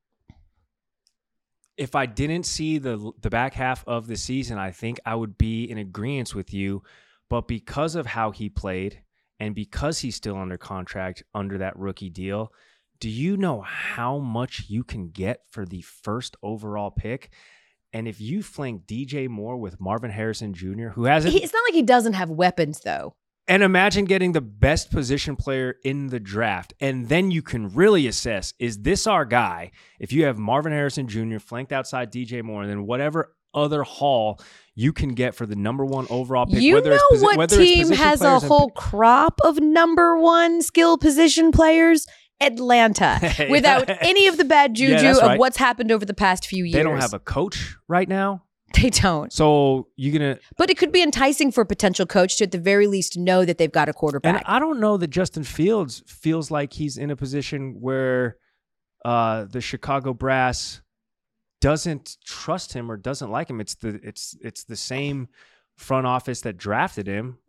If I didn't see the the back half of the season, I think I would be in agreement with you. But because of how he played and because he's still under contract under that rookie deal, do you know how much you can get for the first overall pick? And if you flank D J Moore with Marvin Harrison Junior, who hasn't... He, it's not like he doesn't have weapons, though. And imagine getting the best position player in the draft. And then you can really assess, is this our guy? If you have Marvin Harrison Junior flanked outside D J Moore, and then whatever other haul you can get for the number one overall pick. You whether know it's posi- what whether team it's has a players and- whole crop of number one skill position players? Atlanta. Without any of the bad juju Yeah, that's of right. what's happened over the past few years. They don't have a coach right now. They don't. So you're going to... But it could be enticing for a potential coach to at the very least know that they've got a And quarterback. I don't know that Justin Fields feels like he's in a position where uh, the Chicago brass doesn't trust him or doesn't like him. It's the it's it's the same front office that drafted him.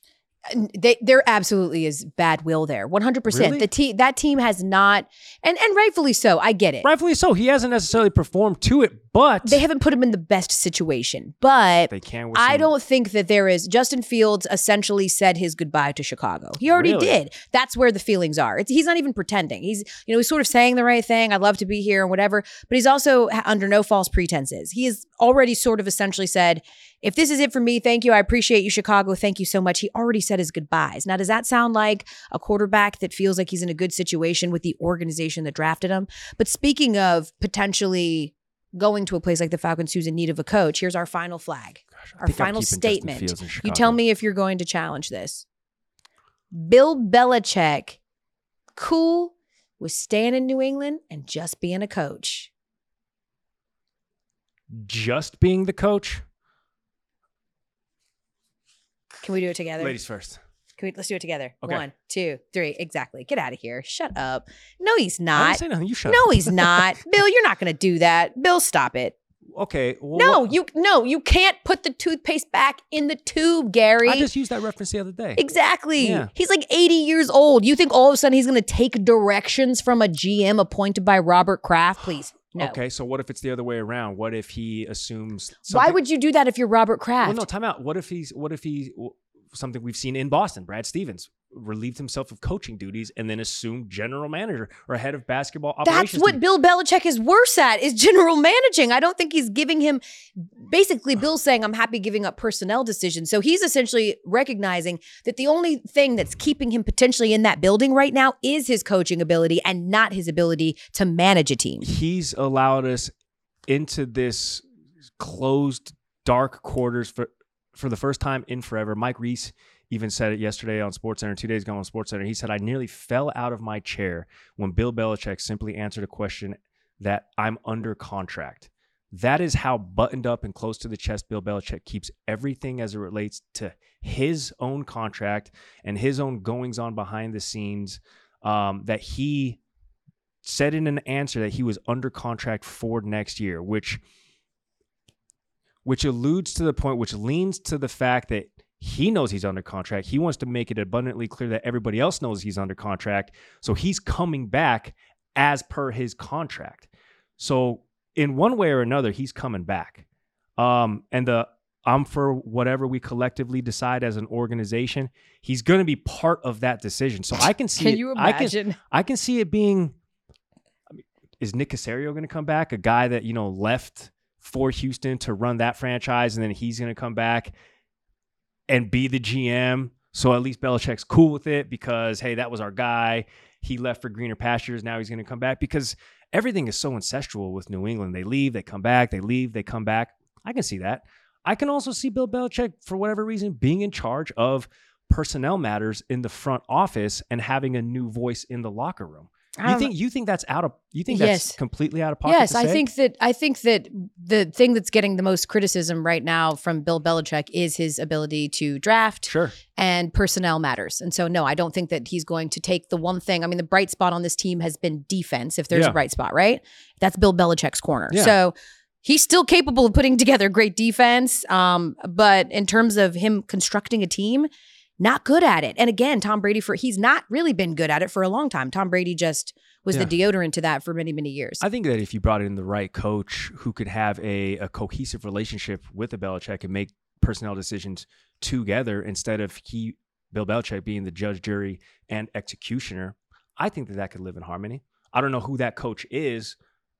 They, there absolutely is bad will there. one hundred percent. Really? The team, that team has not, and, and rightfully so. I get it. Rightfully so. He hasn't necessarily performed to it, but They haven't put him in the best situation. But they can. With I some- don't think that there is. Justin Fields essentially said his goodbye to Chicago. He already Really? did. That's where the feelings are. It's, he's not even pretending. He's, you know, he's sort of saying the right thing. I'd love to be here and whatever. But he's also ha- under no false pretenses. He has already sort of essentially said, if this is it for me, thank you. I appreciate you, Chicago. Thank you so much. He already said his goodbyes. Now, does that sound like a quarterback that feels like he's in a good situation with the organization that drafted him? But speaking of potentially going to a place like the Falcons who's in need of a coach, here's our final flag, Gosh, I our think I'm final keeping Justin statement. Fields in You Chicago. tell me if you're going to challenge this. Bill Belichick, cool with staying in New England and just being a coach. Just being the coach. Can we do it together? Ladies first. Can we, let's do it together. Okay. One, two, three. Exactly. Get out of here. Shut up. No, he's I not. didn't say nothing. You shut No, up. he's not. Bill, you're not going to do that. Bill, stop it. Okay. Well, No, what- you no, you can't put the toothpaste back in the tube, Gary. I just used that reference the other day. Exactly. Yeah. He's like eighty years old. You think all of a sudden he's going to take directions from a G M appointed by Robert Kraft? Please. No. Okay, so what if it's the other way around? What if he assumes Why something- would you do that if you're Robert Kraft? Well, no, time out. What if he's what if he something we've seen in Boston, Brad Stevens relieved himself of coaching duties and then assumed general manager or head of basketball operations. That's what duties. Bill Belichick is worse at, is general managing. I don't think he's giving him, basically Bill's saying, I'm happy giving up personnel decisions. So he's essentially recognizing that the only thing that's keeping him potentially in that building right now is his coaching ability and not his ability to manage a team. He's allowed us into this closed, dark quarters for for the first time in forever. Mike Reese even said it yesterday on SportsCenter, two days ago on SportsCenter. He said, I nearly fell out of my chair when Bill Belichick simply answered a question that I'm under contract. That is how buttoned up and close to the chest Bill Belichick keeps everything as it relates to his own contract and his own goings on behind the scenes, um, that he said in an answer that he was under contract for next year, which which alludes to the point, which leans to the fact that he knows he's under contract. He wants to make it abundantly clear that everybody else knows he's under contract. So he's coming back as per his contract. So in one way or another, he's coming back. Um, and the I'm for whatever we collectively decide as an organization, he's going to be part of that decision. So I can see Can it, you I can, imagine? I can see it being, I mean, is Nick Caserio going to come back? A guy that, you know, left for Houston to run that franchise, and then he's going to come back and be the G M. So at least Belichick's cool with it because, hey, that was our guy. He left for greener pastures. Now he's going to come back because everything is so incestual with New England. They leave, they come back, they leave, they come back. I can see that. I can also see Bill Belichick, for whatever reason, being in charge of personnel matters in the front office and having a new voice in the locker room. I You think you think that's out of you think that's Yes. completely out of pocket? Yes, to I say? think that I think that the thing that's getting the most criticism right now from Bill Belichick is his ability to draft Sure. and personnel matters. And so no, I don't think that he's going to take the one thing. I mean, the bright spot on this team has been defense, if there's Yeah. a bright spot, right? That's Bill Belichick's corner. Yeah. So he's still capable of putting together great defense. Um, but in terms of him constructing a team, not good at it. And again, Tom Brady, for he's not really been good at it for a long time. Tom Brady just was Yeah. the deodorant to that for many, many years. I think that if you brought in the right coach who could have a, a cohesive relationship with the Belichick and make personnel decisions together instead of he Bill Belichick being the judge, jury, and executioner, I think that that could live in harmony. I don't know who that coach is,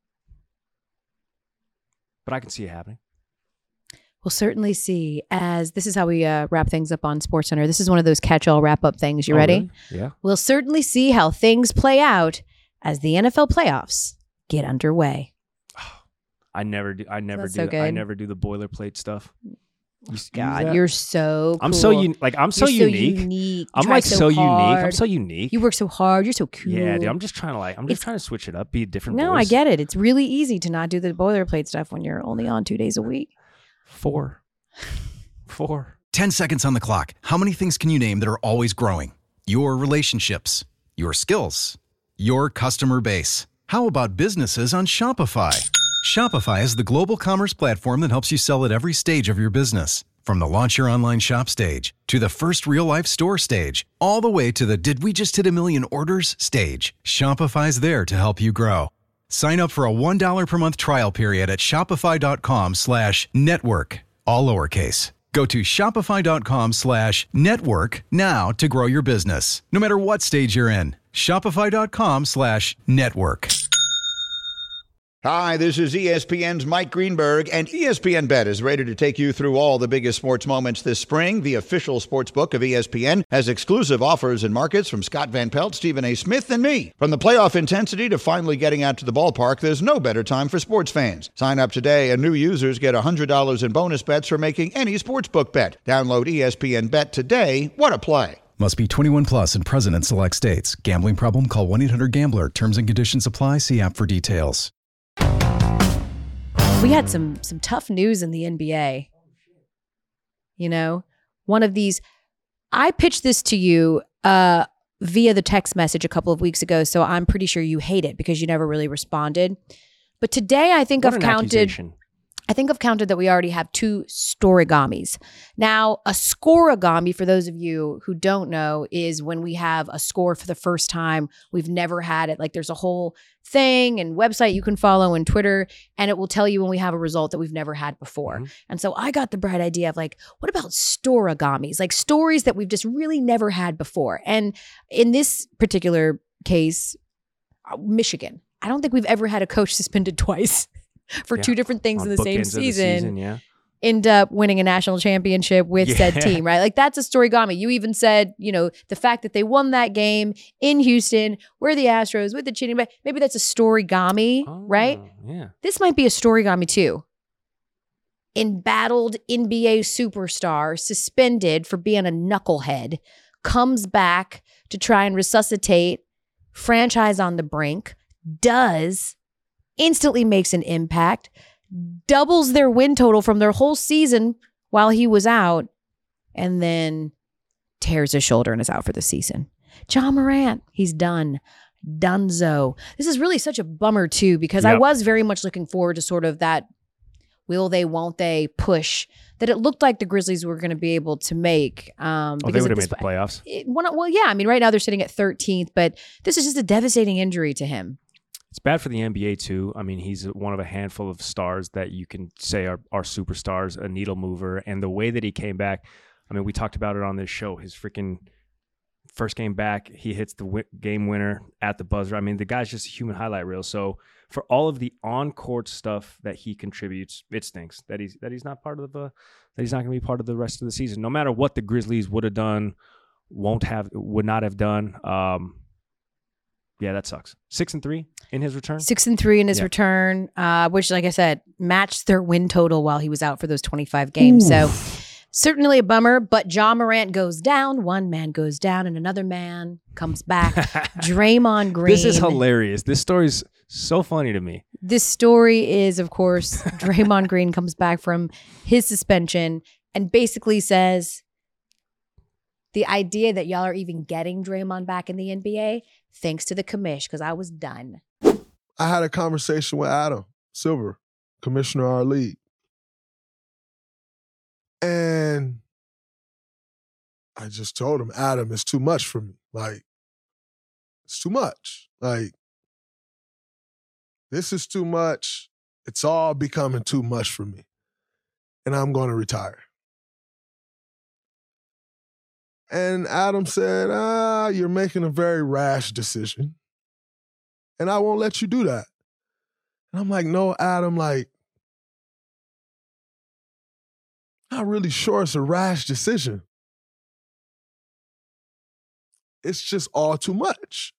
but I can see it happening. We'll certainly see. As this is how we uh, wrap things up on SportsCenter. This is one of those catch-all wrap-up things. You Oh, ready? really? Yeah. We'll certainly see how things play out as the N F L playoffs get underway. I never do. I never That's do. so the- I good. never do the boilerplate stuff. You s- use God, that? you're so. I'm so cool. un- like I'm so You're unique. So unique. You I'm try like so, unique. I'm hard. so unique. You work so hard. You're so cool. Yeah, dude. I'm just trying to like. I'm just It's- trying to switch it up, be a different. No, voice. I get it. It's really easy to not do the boilerplate stuff when you're only on two days a week. Four. Four. ten seconds on the clock. How many things can you name that are always growing? Your relationships, your skills, your customer base. How about businesses on Shopify? Shopify is the global commerce platform that helps you sell at every stage of your business. From the launch your online shop stage to the first real life store stage, all the way to the did we just hit a million orders stage. Shopify's there to help you grow. Sign up for a one dollar per month trial period at shopify.com slash network, all lowercase. Go to shopify.com slash network now to grow your business, no matter what stage you're in. Shopify.com slash network. Hi, this is E S P N's Mike Greenberg, and E S P N Bet is ready to take you through all the biggest sports moments this spring. The official sports book of E S P N has exclusive offers and markets from Scott Van Pelt, Stephen A. Smith, and me. From the playoff intensity to finally getting out to the ballpark, there's no better time for sports fans. Sign up today, and new users get one hundred dollars in bonus bets for making any sportsbook bet. Download E S P N Bet today. What a play. Must be twenty-one plus and present in select states. Gambling problem? Call one eight hundred gambler. Terms and conditions apply. See app for details. We had some some tough news in the N B A. You know, one of these, I pitched this to you uh, via the text message a couple of weeks ago, so I'm pretty sure you hate it because you never really responded. But today I think What I've an counted, accusation. I think I've counted that we already have two storigamis. Now, a scoregami, for those of you who don't know, is when we have a score for the first time. We've never had it. Like there's a whole thing and website you can follow and Twitter, and it will tell you when we have a result that we've never had before. Mm-hmm. And so I got the bright idea of like, what about storigamis? Like stories that we've just really never had before. And in this particular case, uh, Michigan. I don't think we've ever had a coach suspended twice for Yeah. two different things On in the same bookends of the season, season, yeah. end up winning a national championship with said Yeah. team, right? Like that's a storygami. You even said, you know, the fact that they won that game in Houston, where the Astros with the cheating, but maybe that's a storygami, Oh, right? Yeah. This might be a storygami too. Embattled N B A superstar suspended for being a knucklehead comes back to try and resuscitate franchise on the brink, does, instantly makes an impact, doubles their win total from their whole season while he was out, and then tears his shoulder and is out for the season. John Morant, he's done. Dunzo. This is really such a bummer too, because I Yep. was very much looking forward to sort of that will they, won't they push that it looked like the Grizzlies were going to be able to make. Um, Oh, they because would at have this made the po- playoffs. it- one- well, yeah. I mean, right now they're sitting at thirteenth, but this is just a devastating injury to him. It's bad for the N B A too. I mean, he's one of a handful of stars that you can say are, are superstars, a needle mover. And the way that he came back, I mean, we talked about it on this show. His freaking first game back, he hits the wi- game winner at the buzzer. I mean, the guy's just a human highlight reel. So for all of the on-court stuff that he contributes, it stinks that he's that he's not part of the that he's not going to be part of the rest of the season. No matter what the Grizzlies would have done, won't have, would not have done. Um, yeah, that sucks. Six and three in his return. Six and three in his Yeah. return, uh, which, like I said, matched their win total while he was out for those twenty-five games. So Certainly a bummer, but Ja Morant goes down. One man goes down and another man comes back. Draymond Green. This is hilarious. This story's so funny to me. This story is, of course, Draymond Green comes back from his suspension and basically says, the idea that y'all are even getting Draymond back in the N B A, thanks to the commish, because I was done. I had a conversation with Adam Silver, commissioner of our league. And I just told him, Adam, it's too much for me. Like, it's too much. Like, this is too much. It's all becoming too much for me. And I'm going to retire. And Adam said, ah, you're making a very rash decision. And I won't let you do that. And I'm like, no, Adam, like, not really sure it's a rash decision. It's just all too much.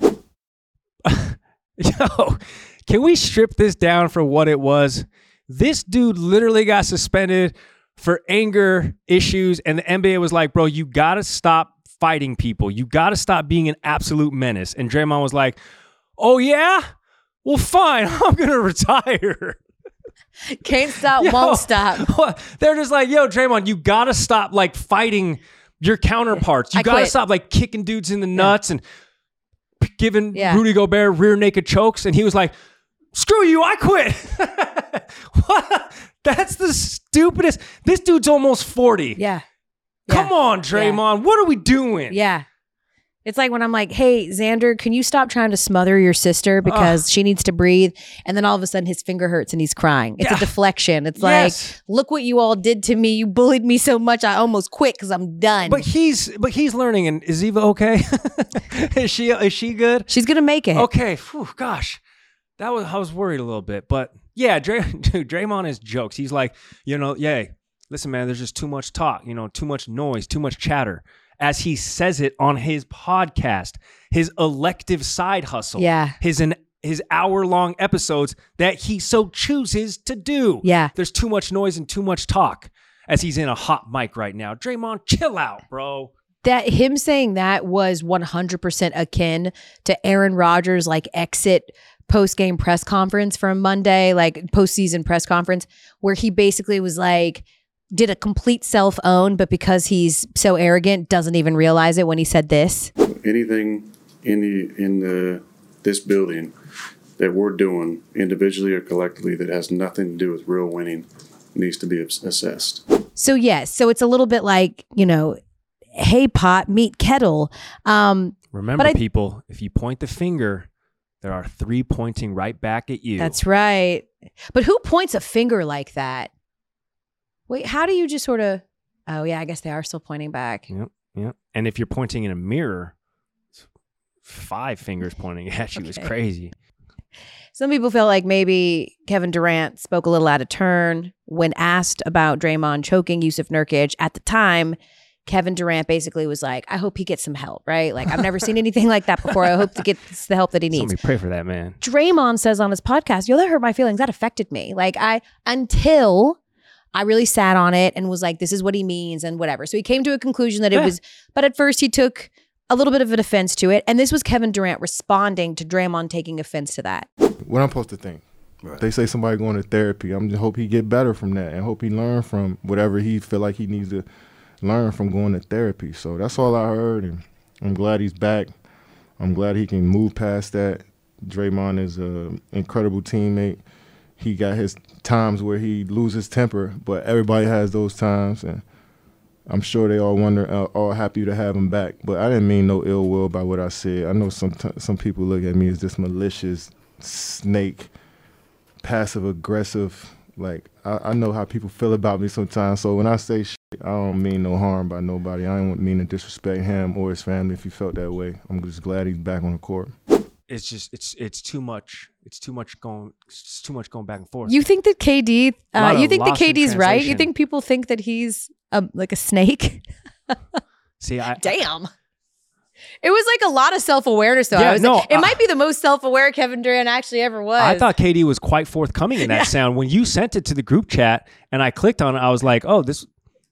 Yo, can we strip this down for what it was? This dude literally got suspended for anger issues, and the N B A was like, bro, you got to stop fighting people. You got to stop being an absolute menace. And Draymond was like, oh, yeah? Well, fine. I'm going to retire. Can't stop, Yo, won't stop. They're just like, yo, Draymond, you got to stop like fighting your counterparts. You I got to quit. stop like kicking dudes in the nuts yeah. and p- giving yeah. Rudy Gobert rear naked chokes. And he was like, screw you, I quit. What? That's the stupidest. This dude's almost forty. Yeah. Come yeah. on, Draymond. Yeah. What are we doing? Yeah. It's like when I'm like, hey, Xander, can you stop trying to smother your sister because uh, she needs to breathe? And then all of a sudden his finger hurts and he's crying. It's yeah. a deflection. It's yes. like, look what you all did to me. You bullied me so much I almost quit because I'm done. But he's but he's learning. And is Eva okay? is she is she good? She's going to make it. Okay. Whew, gosh. That was I was worried a little bit. But yeah, Dray, dude, Draymond is jokes. He's like, you know, yeah, listen, man, there's just too much talk, you know, too much noise, too much chatter. As he says it on his podcast, his elective side hustle, yeah, his an his hour long episodes that he so chooses to do. Yeah, there's too much noise and too much talk as he's in a hot mic right now. Draymond, chill out, bro. That him saying that was one hundred percent akin to Aaron Rodgers' like exit post game press conference from Monday, like postseason press conference, where he basically was like, did a complete self-own, but because he's so arrogant, doesn't even realize it when he said this. Anything in the in the this building that we're doing individually or collectively that has nothing to do with real winning needs to be assessed. So yes, so it's a little bit like, you know, hey pot, meet kettle. Um, Remember, I, people, if you point the finger, there are three pointing right back at you. That's right. But who points a finger like that? Wait, how do you just sort of, oh yeah, I guess they are still pointing back. Yep, yep. And if you're pointing in a mirror, five fingers pointing at you okay. is crazy. Some people felt like maybe Kevin Durant spoke a little out of turn when asked about Draymond choking Yusuf Nurkic. At the time, Kevin Durant basically was like, I hope he gets some help, right? Like, I've never seen anything like that before. I hope to get the help that he needs. Somebody pray for that, man. Draymond says on his podcast, yo, that hurt my feelings. That affected me. Like, I, until... I really sat on it and was like, this is what he means and whatever. So he came to a conclusion that it yeah. was, but at first he took a little bit of an offense to it. And this was Kevin Durant responding to Draymond taking offense to that. What I'm supposed to think. Right. They say somebody going to therapy. I'm just hope he get better from that and hope he learn from whatever he feel like he needs to learn from going to therapy. So that's all I heard. And I'm glad he's back. I'm glad he can move past that. Draymond is an incredible teammate. He got his times where he loses temper, but everybody has those times, and I'm sure they all wonder, uh, all happy to have him back. But I didn't mean no ill will by what I said. I know some t- some people look at me as this malicious snake, passive aggressive. Like I, I know how people feel about me sometimes. So when I say shit, I don't mean no harm by nobody. I don't mean to disrespect him or his family if he felt that way. I'm just glad he's back on the court. It's just it's it's too much. It's too much going. It's too much going back and forth. You think that K D? Uh, you think that K D's right? You think people think that he's a, like a snake? See, I damn. It was like a lot of self-awareness, though. Yeah, I was no, like, it uh, might be the most self-aware Kevin Durant actually ever was. I thought K D was quite forthcoming in that yeah. sound. When you sent it to the group chat and I clicked on it, I was like, oh, this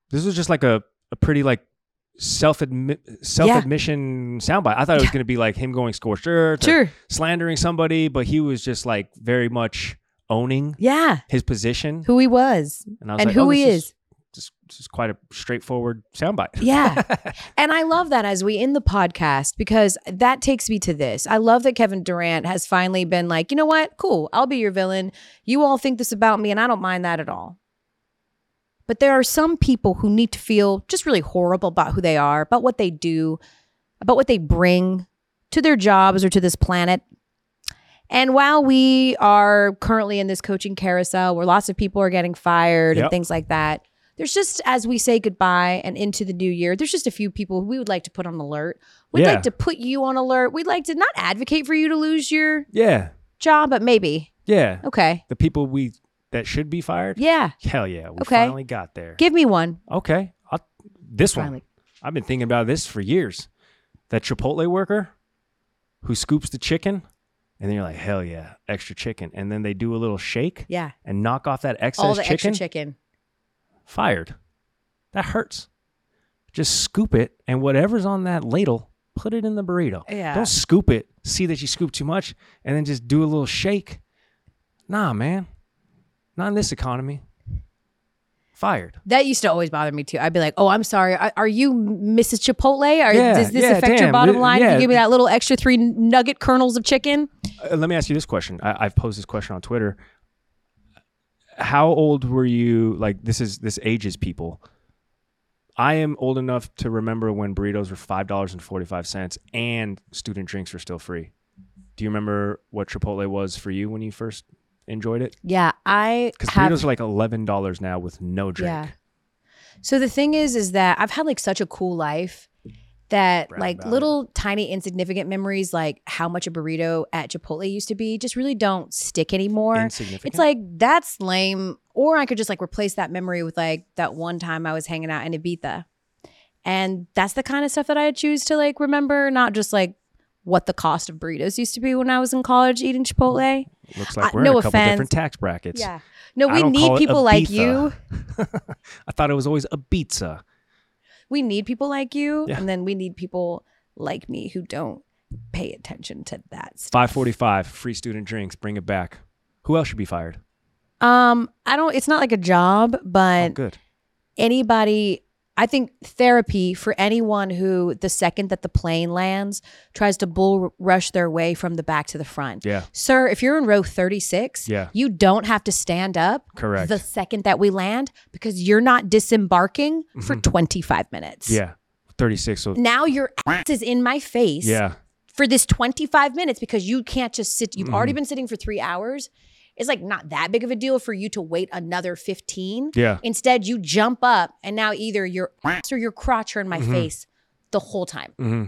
This was just like a, a pretty like self admi- self admission soundbite. I thought it was going to be like him going scorched earth, Sure. slandering somebody, but he was just like very much owning Yeah. his position. Who he was And I was and like, who oh, he this is. is just, this is quite a straightforward soundbite. Yeah. And I love that as we end the podcast, because that takes me to this. I love that Kevin Durant has finally been like, you know what? Cool. I'll be your villain. You all think this about me, and I don't mind that at all. But there are some people who need to feel just really horrible about who they are, about what they do, about what they bring to their jobs or to this planet. And while we are currently in this coaching carousel where lots of people are getting fired Yep. and things like that, there's just, as we say goodbye and into the new year, there's just a few people who we would like to put on alert. We'd Yeah. like to put you on alert. We'd like to not advocate for you to lose your Yeah. job, but maybe. Yeah. Okay. The people we that should be fired? Yeah. Hell yeah. We Okay. finally got there. Give me one. Okay. I'll, this Finally. one. I've been thinking about this for years. That Chipotle worker who scoops the chicken, and then you're like, hell yeah, extra chicken. And then they do a little shake Yeah. and knock off that excess All the chicken. extra chicken. Fired. That hurts. Just scoop it, and whatever's on that ladle, put it in the burrito. Yeah. Don't scoop it, see that you scoop too much, and then just do a little shake. Nah, man. Not in this economy. Fired. That used to always bother me too. I'd be like, "Oh, I'm sorry. Are, are you Missus Chipotle? Are, Yeah, does this yeah, affect your damn. bottom Th- line? If yeah. you give me that little extra three nugget kernels of chicken?" Uh, let me ask you this question. I, I've posed this question on Twitter. How old were you? Like, this is this ages people. I am old enough to remember when burritos were five dollars and forty-five cents and student drinks were still free. Do you remember what Chipotle was for you when you first enjoyed it? Yeah, I Because have. burritos are like eleven dollars now with no drink. Yeah. So the thing is, is that I've had like such a cool life that Brag like about little tiny insignificant memories, like how much a burrito at Chipotle used to be, just really don't stick anymore. Insignificant? It's like, that's lame. Or I could just like replace that memory with like that one time I was hanging out in Ibiza. And that's the kind of stuff that I choose to like remember, not just like what the cost of burritos used to be when I was in college eating Chipotle. Looks like Uh, we're no in a couple offense. different tax brackets. Yeah. No, I we don't call need it people like Ibiza. you. I thought it was always a pizza. We need people like you, Yeah. and then we need people like me who don't pay attention to that stuff. five forty-five, free student drinks, bring it back. Who else should be fired? Um, I don't. It's not like a job, but Oh, good. anybody. I think therapy for anyone who, the second that the plane lands, tries to bull rush their way from the back to the front. Yeah. Sir, if you're in row thirty-six, Yeah. you don't have to stand up Correct. the second that we land because you're not disembarking for Mhm. twenty-five minutes. Yeah. thirty-six. So Now your ass is in my face. yeah. For this twenty-five minutes because you can't just sit. You've already Mhm. been sitting for three hours. It's like not that big of a deal for you to wait another fifteen. Yeah. Instead, you jump up and now either your ass or your crotch are in my Mhm. face the whole time. hmm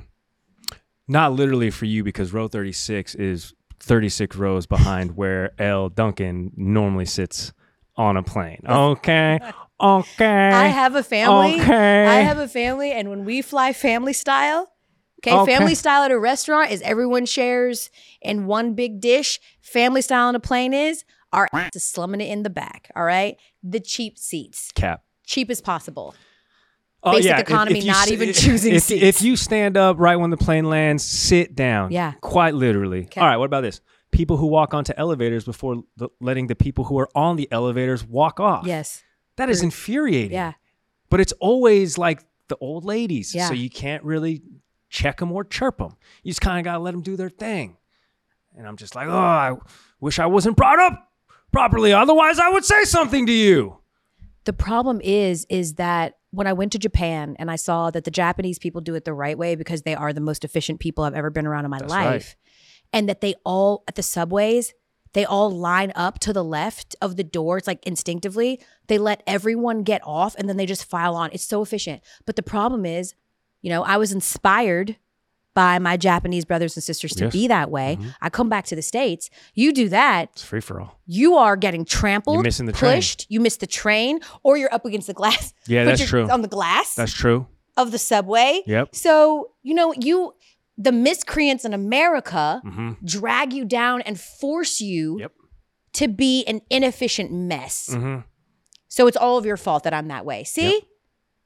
Not literally for you because row thirty-six is thirty-six rows behind where L. Duncan normally sits on a plane. Okay. Okay. I have a family. Okay. I have a family, and when we fly family style, okay, Okay. family style at a restaurant is everyone shares in one big dish. Family style on a plane is our ass is slumming it in the back. All right, the cheap seats, Cap. cheap as possible. Oh, Basic yeah. If- economy, if you not s- even choosing if, seats. If you stand up right when the plane lands, sit down. Yeah. Quite literally. Okay. All right. What about this? People who walk onto elevators before the, letting the people who are on the elevators walk off. Yes. That is infuriating. Yeah. But it's always like the old ladies. Yeah. So you can't really check them or chirp them. You just kind of got to let them do their thing. And I'm just like, oh, I wish I wasn't brought up properly. Otherwise, I would say something to you. The problem is, is that when I went to Japan and I saw that the Japanese people do it the right way because they are the most efficient people I've ever been around in my That's life. right. And that they all, at the subways, they all line up to the left of the doors, like instinctively. They let everyone get off and then they just file on. It's so efficient. But the problem is, you know, I was inspired by my Japanese brothers and sisters to Yes. be that way. Mhm. I come back to the States. You do that. It's free for all. You are getting trampled, You're missing the train. pushed, you miss the train, or you're up against the glass. Yeah, but that's you're true. On the glass That's true. of the subway. Yep. So, you know, you, the miscreants in America hmm drag you down and force you Yep. to be an inefficient mess. hmm So it's all of your fault that I'm that way. See? Yep.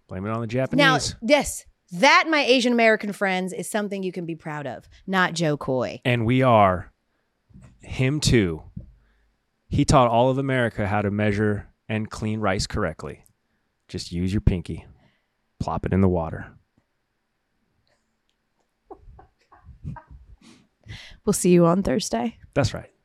Blame it on the Japanese. Now, this, that, my Asian American friends, is something you can be proud of, not Joe Coy. And we are him too. He taught all of America how to measure and clean rice correctly. Just use your pinky. Plop it in the water. We'll see you on Thursday. That's right.